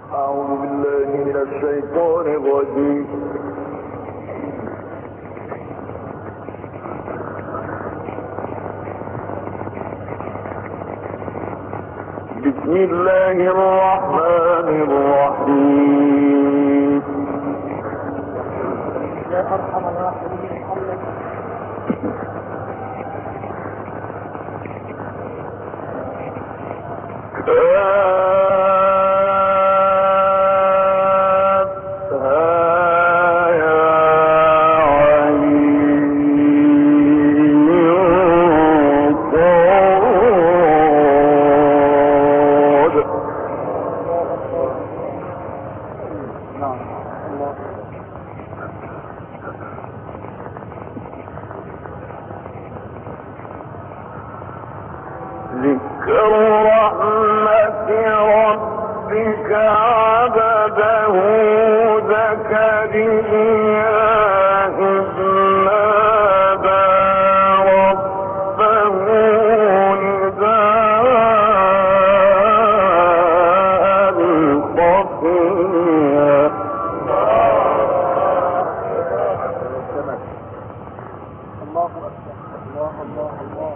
أعوذ بالله من الشيطان الرجيم. بسم الله الرحمن الرحيم. يا أرحم الراحمين محمد. ذكر رحمة ربك عبده زكريا إذ نادى ربه نداء خفيا. الله أكبر. الله الله الله.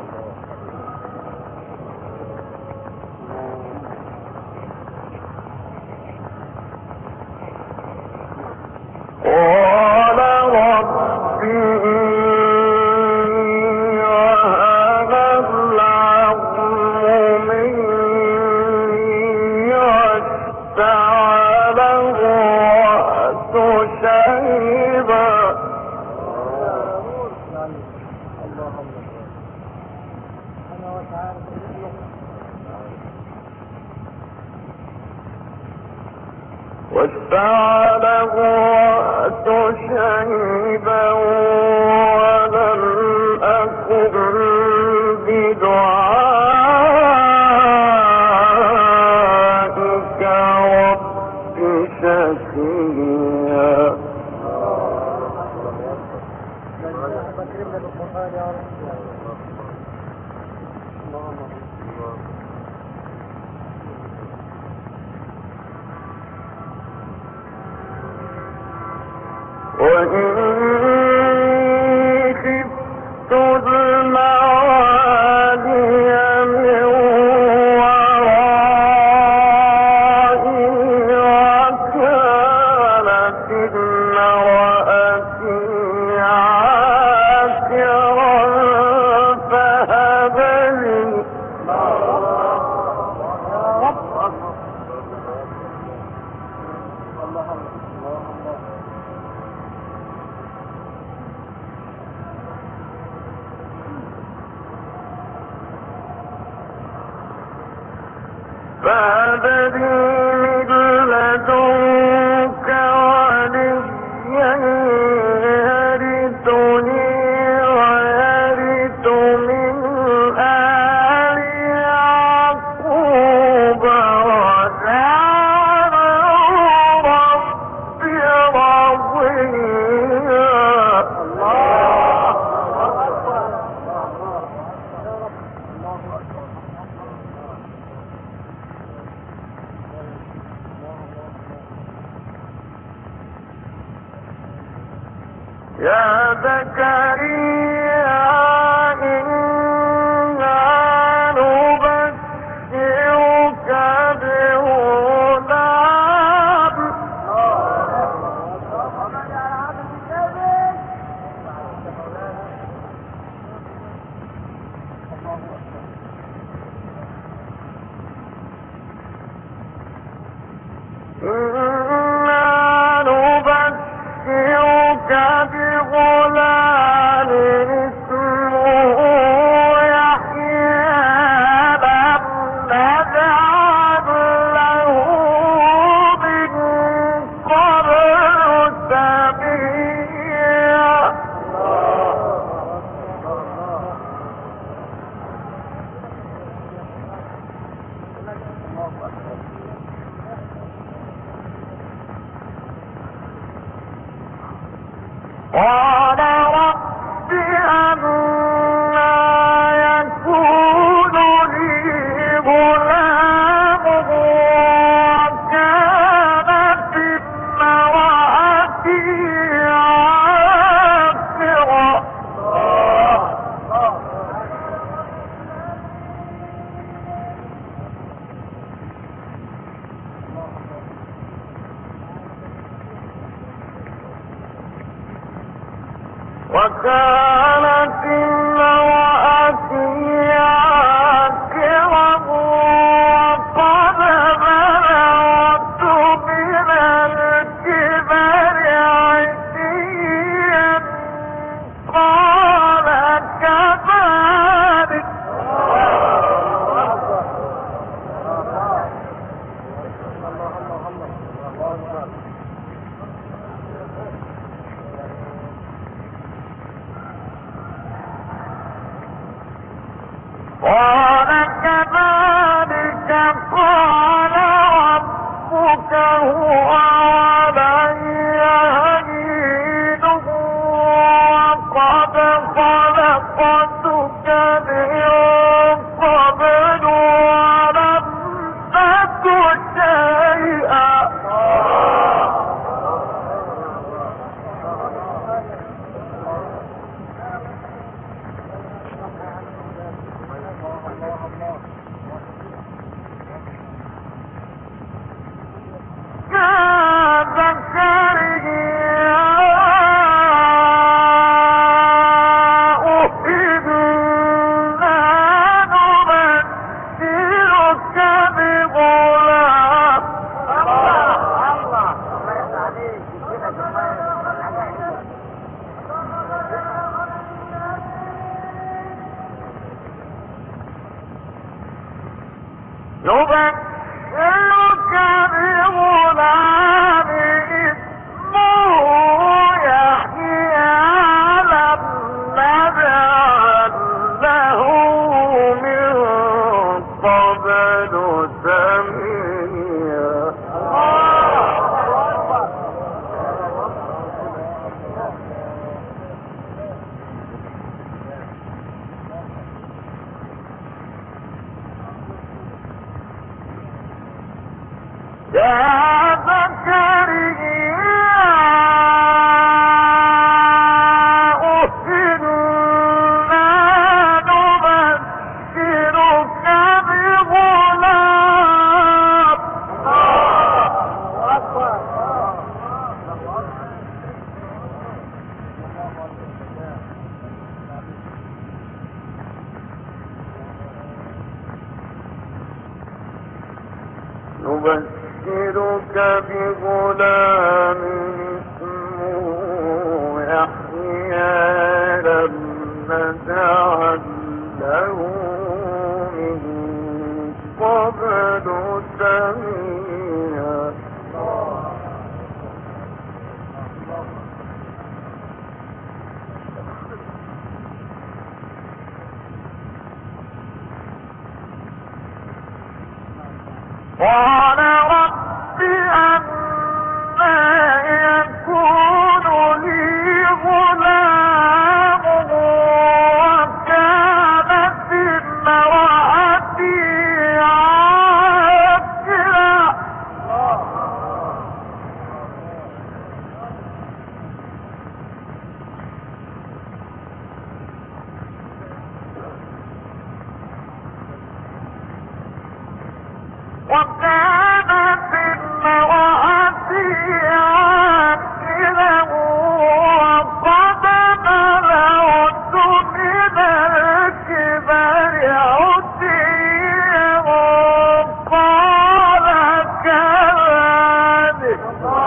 قال رب إني وهن العظم مني واشتعل الرأس شيبا. واشتعل الرأس شيبا ولم أكن بدعائك رب شقيا. وإني خفت الموالي من ورائي وكانت امرأتي عاقرا فهب لي من لدنك وليا يرثني ويرث من آل يعقوب واجعله ربي رضيا. يا زكريا إنا نبشرك بغلام بغلام اسمه يحيى لم نجعل له من قبل سميا. قال رب أنى يكون لي غلام وكانت وكانت امرأتي عاقرة وقد بلغت من الكبر عتيا قال كذلك قال ربك هو علي هين وقد خلقتك من قبل ولم تك شيئا نبشرك بغلام اسمه يحيى لم نجعل له من قبل سميا يا زكريا إنا نبشرك بغلام نبشرك بغلام اسمه يحيى لم نجعل له من قبل سميا قال رب أنى يكون لي غلام وكانت امرأتي عاقرا وكانت امرأتي عاقرا وقد بلغت من الكبر عتيا قال كذلك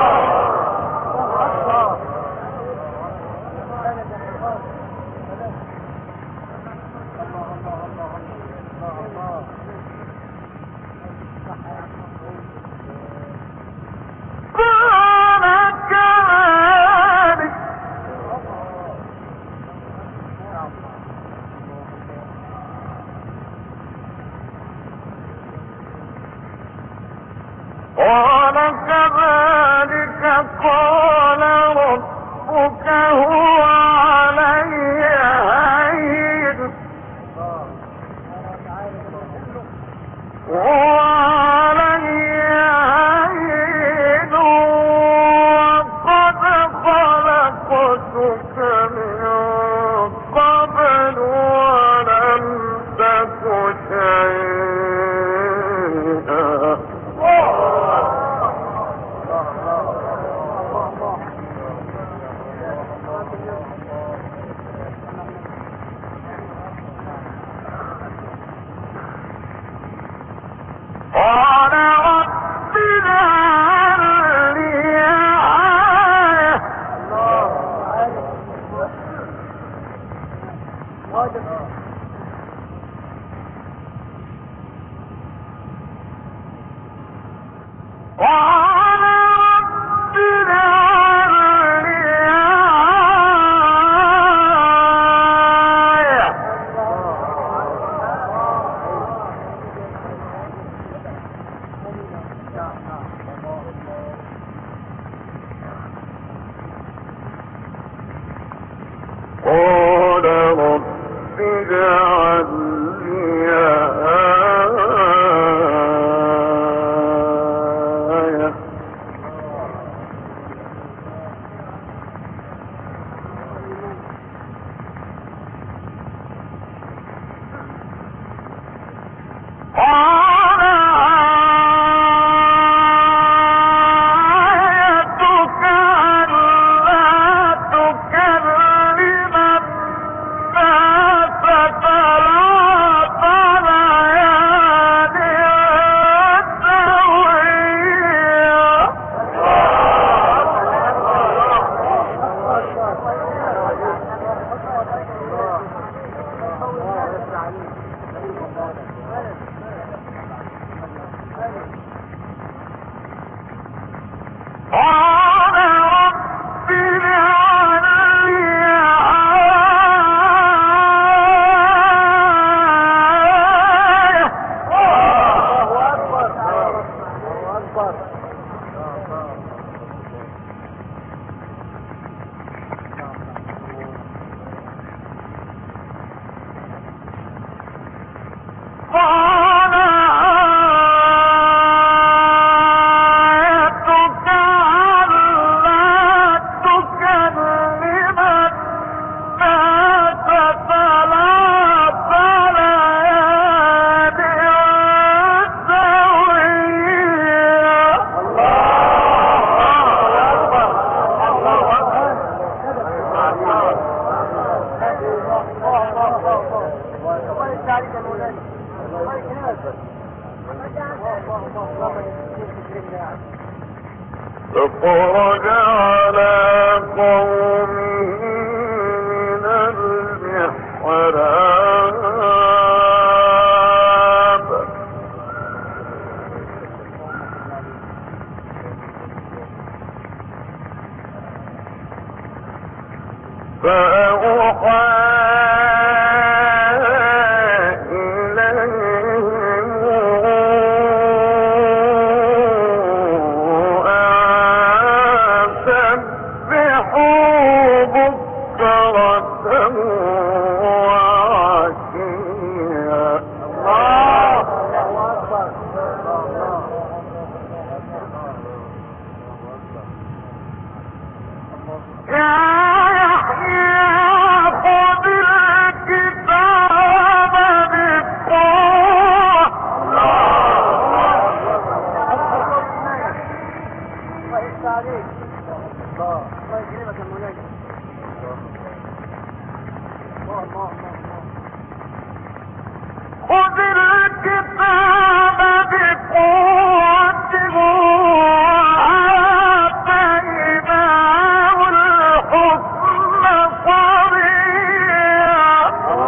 قال كذلك قال ربك هو علي هين هو علي هين وقد خلقتك من قبل ولم تك شيئا فخرج على قومه من المحراب فأوحى خذ الكتاب بقوته وآتيناه الحكم صبيا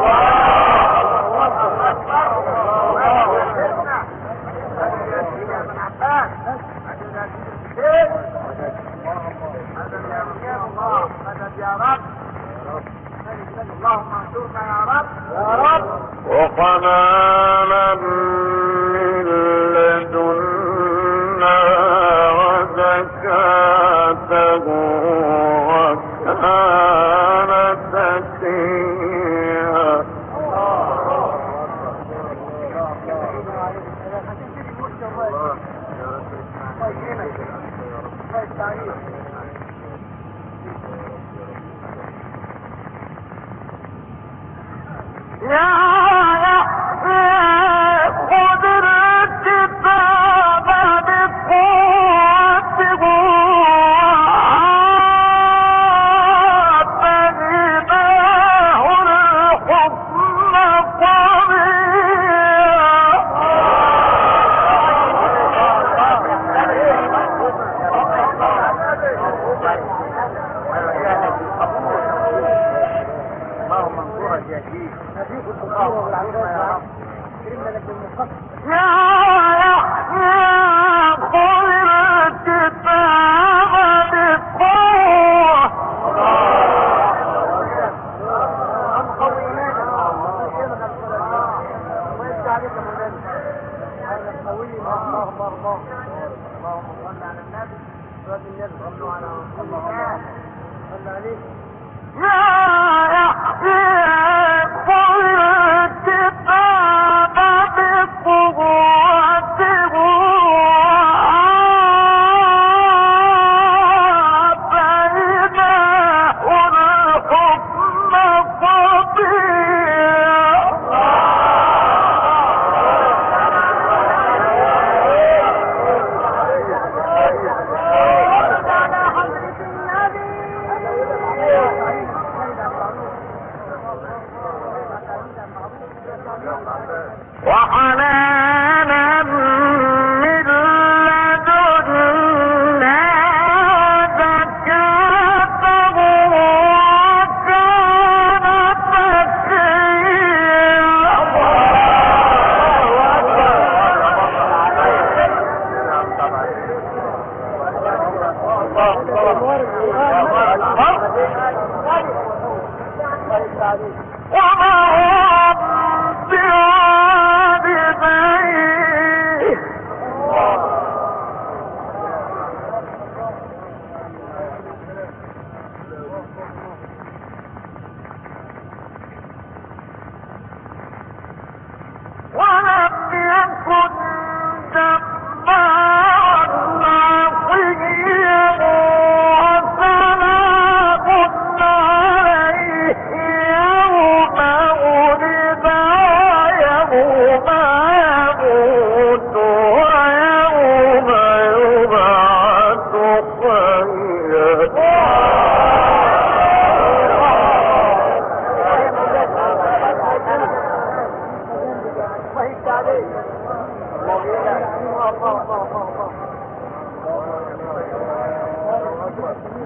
اللهم انصرنا يا رب يا رب وحنانا من لدنا وزكاة وكان تقيا يا خذ الكتاب بقوته وآتيناه الحكم وحنانا من لدنا وزكاة وكان تقيا وما هم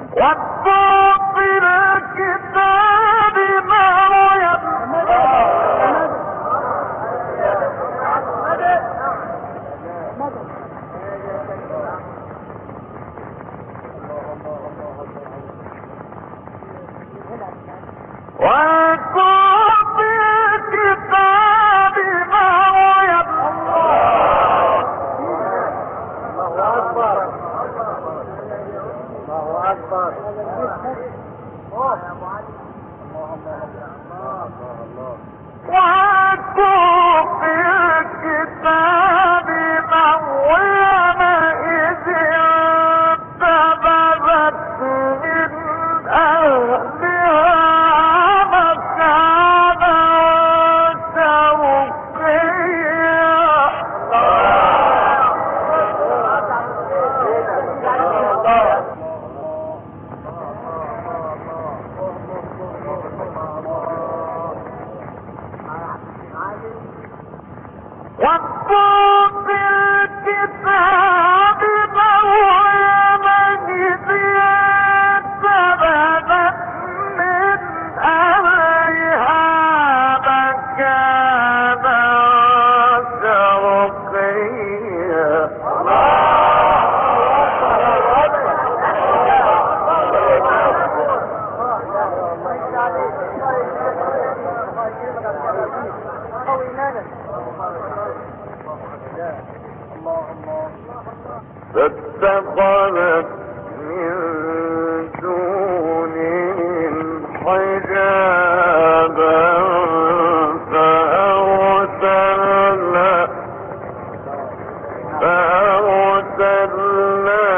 فاتخذت من دونهم حجابا فأرسلنا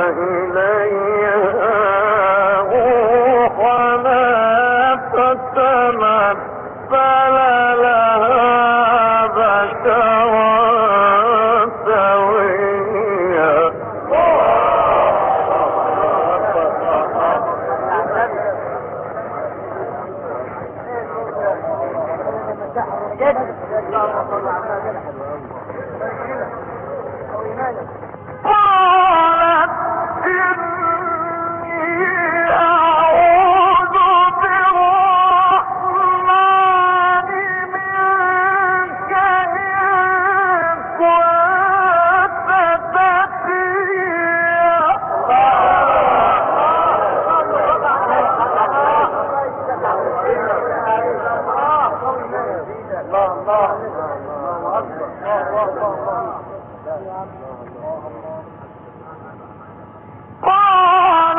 إليها روحنا فتمثل لها بشرا سويا. قالت إني أعوذ بالرحمن منك إن كنت تقيا. قال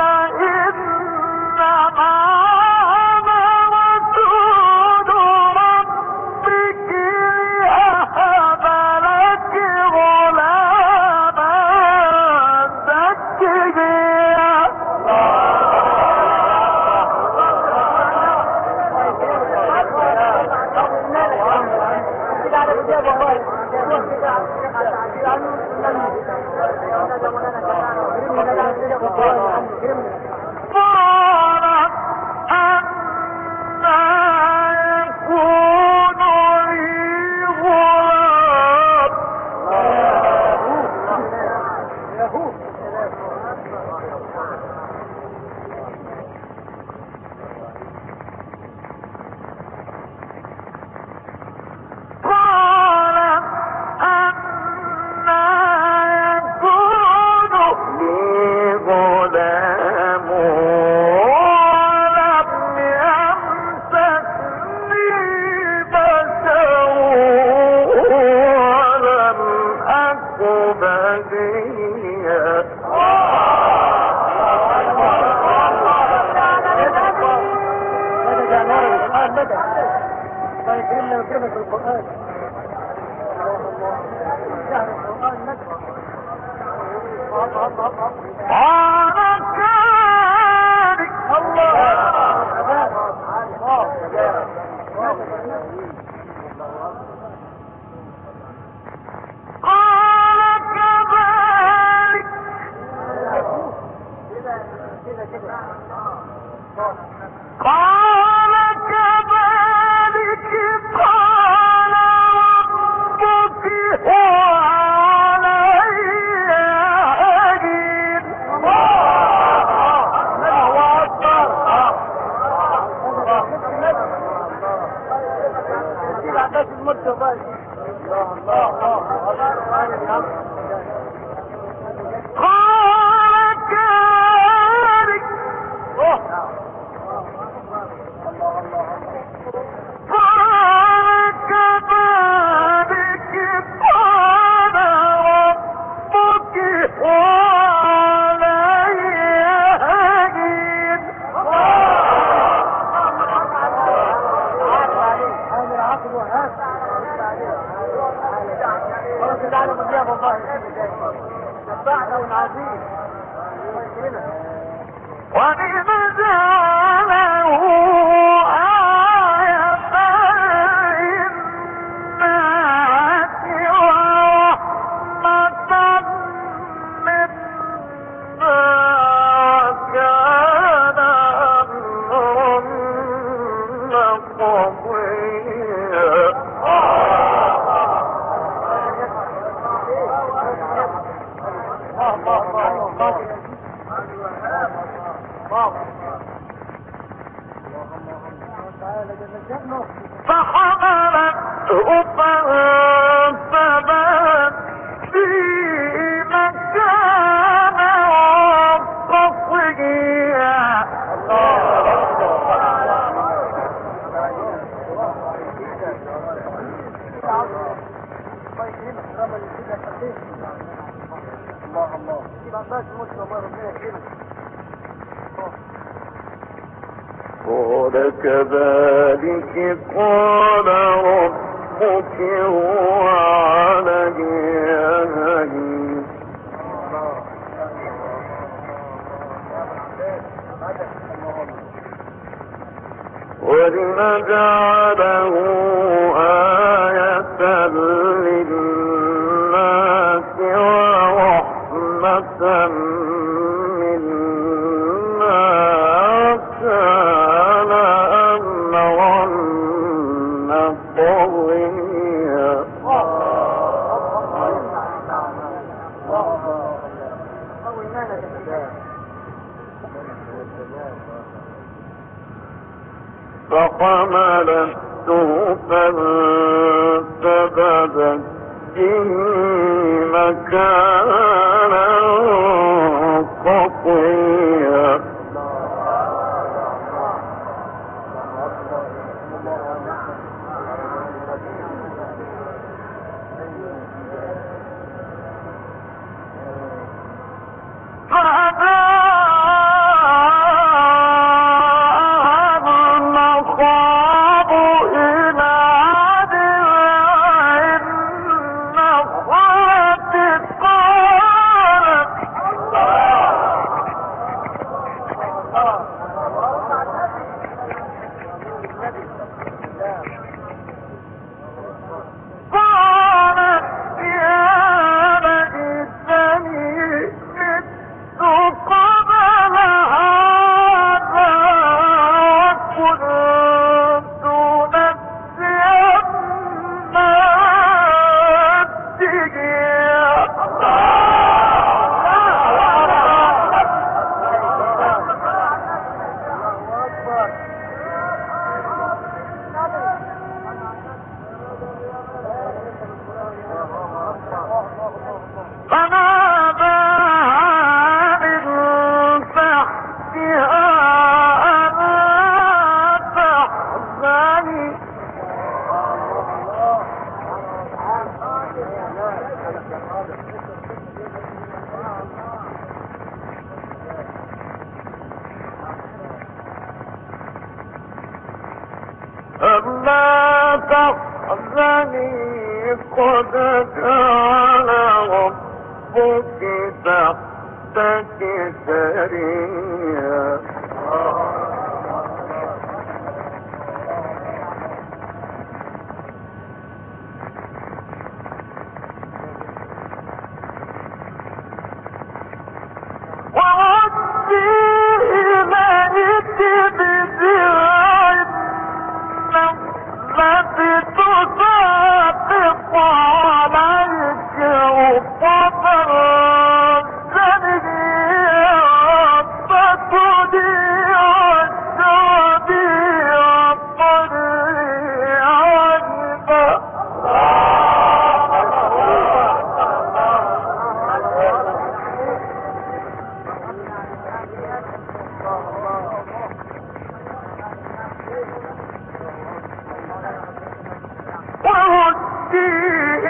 إنما أنا رسول ربك لأهب لك غلاما زكيا. قالت أنى يكون لي غلام. قالت أنى يكون لي غلام ولم يمسسني بشر ولم أك بغيا. قال كذلك قال كذلك قال ربك هو علي هين. فحملته فانتبذت في مكانه قصيا قال كذلك قال ربك هو علي هين ولنجعله آية للناس ورحمة منا كان أمرا قضيا فحملته فانتبذت به مكانا قصيا ألا تحزني قد جعل ربك تحتك سريا وهدي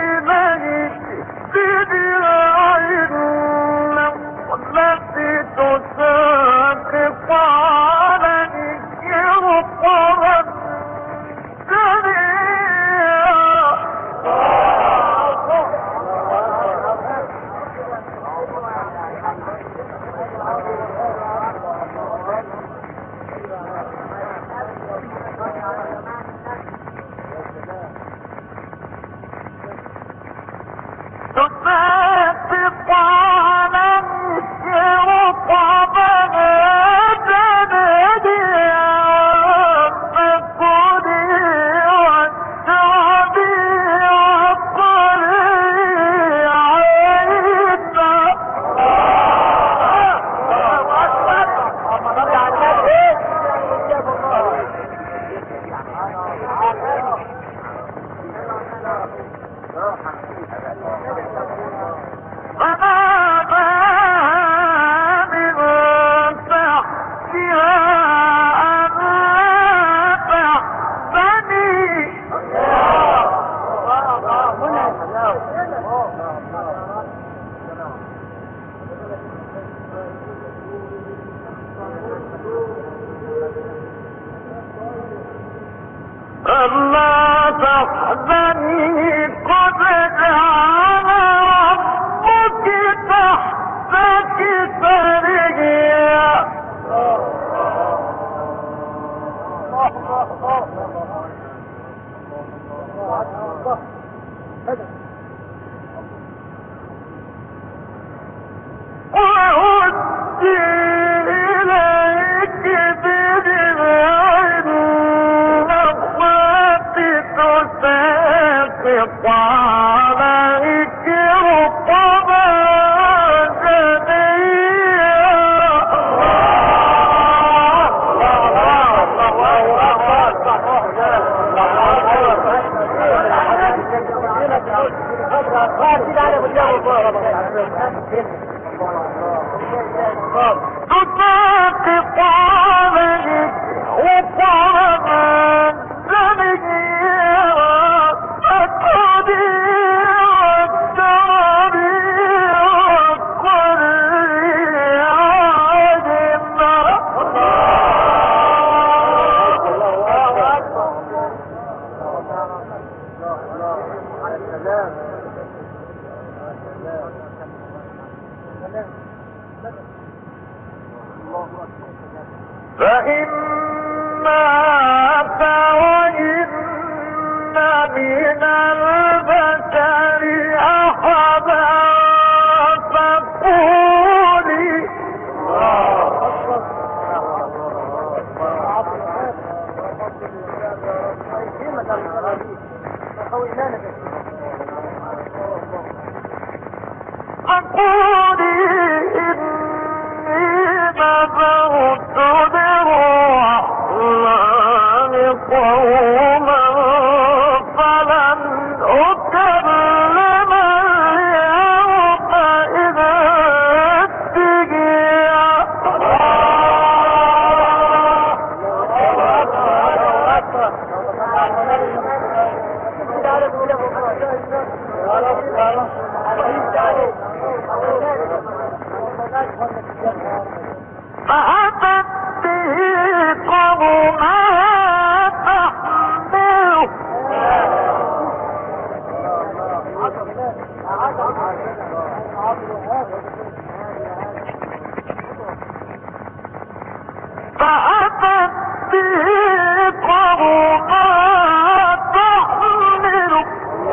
تحزني قد جعل ربك تحتك سريا. وهزي إليك بجذع النخلة تساقط عليك رطبا تساقط عليك رطبا جنيا فكلي واشربي وكلي عجبا. فإما فوجدن من البشر أحدا فقولي نذرت للرحمن قوما فلن أكلم اليوم إنسيا. فأتت به قوما تحمله فأتت به قوما تحمله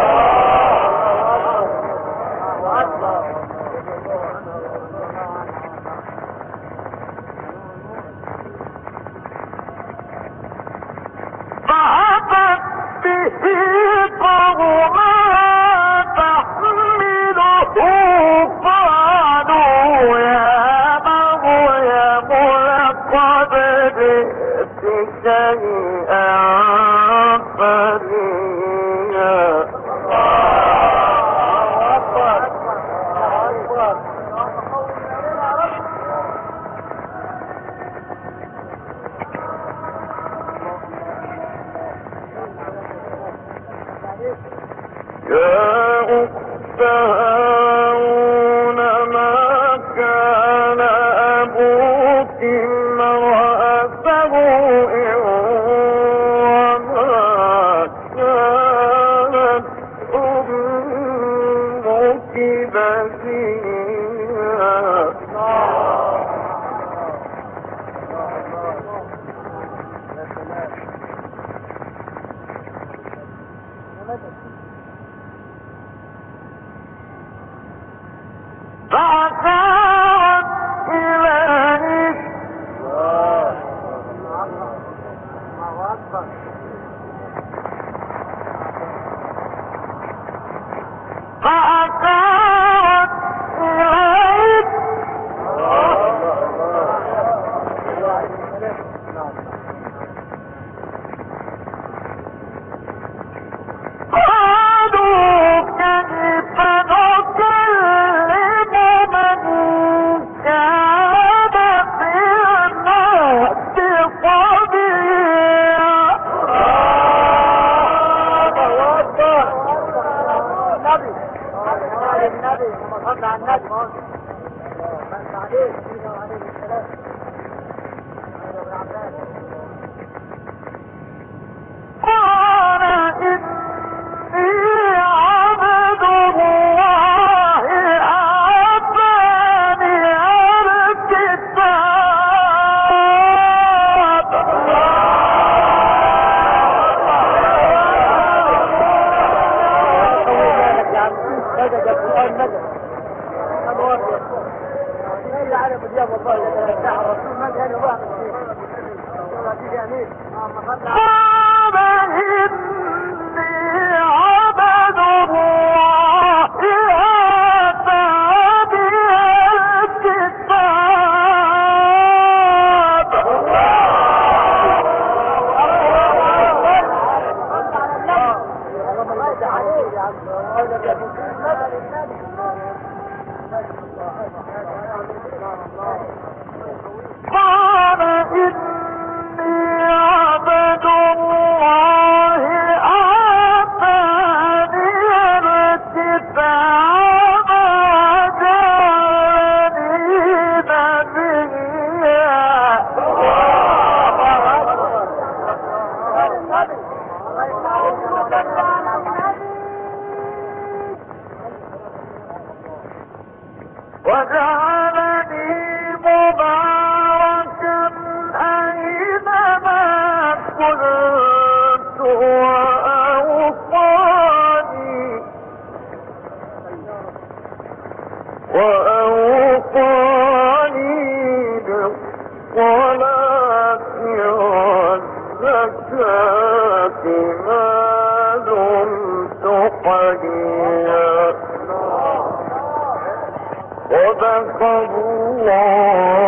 فأتت به قوما تحمله قالوا يا مريم لقد جئت شيئا فريا. يا أخت هارون ما كان أبوك امرأ سوء وما كانت أمك بغيا. فأشارت إليه فأشارت إليه قالوا كيف نكلم من كان في الناس صبيا. قال إني على بديان والله الرسول ما كان يروح يعني صدق الله